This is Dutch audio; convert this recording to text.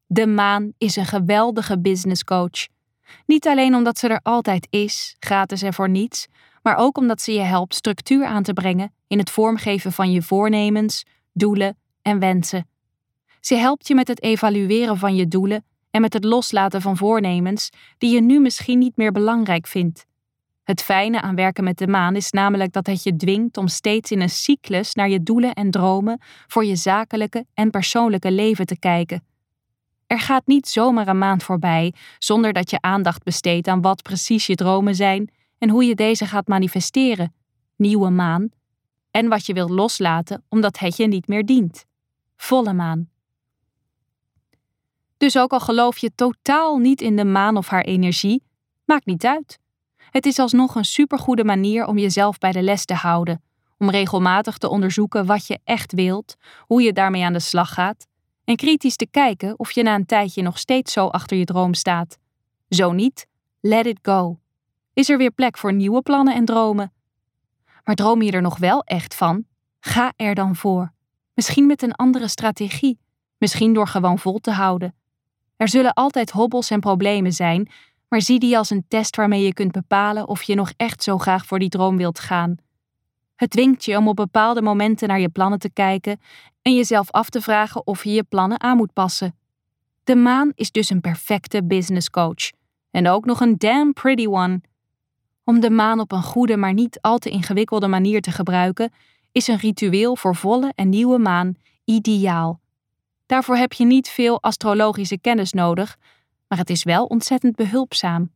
De maan is een geweldige businesscoach. Niet alleen omdat ze er altijd is, gratis en voor niets, maar ook omdat ze je helpt structuur aan te brengen in het vormgeven van je voornemens, doelen en wensen. Ze helpt je met het evalueren van je doelen en met het loslaten van voornemens die je nu misschien niet meer belangrijk vindt. Het fijne aan werken met de maan is namelijk dat het je dwingt om steeds in een cyclus naar je doelen en dromen voor je zakelijke en persoonlijke leven te kijken. Er gaat niet zomaar een maand voorbij zonder dat je aandacht besteedt aan wat precies je dromen zijn en hoe je deze gaat manifesteren, nieuwe maan, en wat je wilt loslaten omdat het je niet meer dient, volle maan. Dus ook al geloof je totaal niet in de maan of haar energie, maakt niet uit. Het is alsnog een supergoede manier om jezelf bij de les te houden, om regelmatig te onderzoeken wat je echt wilt, hoe je daarmee aan de slag gaat, en kritisch te kijken of je na een tijdje nog steeds zo achter je droom staat. Zo niet, let it go. Is er weer plek voor nieuwe plannen en dromen? Maar droom je er nog wel echt van? Ga er dan voor. Misschien met een andere strategie, misschien door gewoon vol te houden. Er zullen altijd hobbels en problemen zijn, maar zie die als een test waarmee je kunt bepalen of je nog echt zo graag voor die droom wilt gaan. Het dwingt je om op bepaalde momenten naar je plannen te kijken en jezelf af te vragen of je je plannen aan moet passen. De maan is dus een perfecte business coach. En ook nog een damn pretty one. Om de maan op een goede, maar niet al te ingewikkelde manier te gebruiken, is een ritueel voor volle en nieuwe maan ideaal. Daarvoor heb je niet veel astrologische kennis nodig, maar het is wel ontzettend behulpzaam.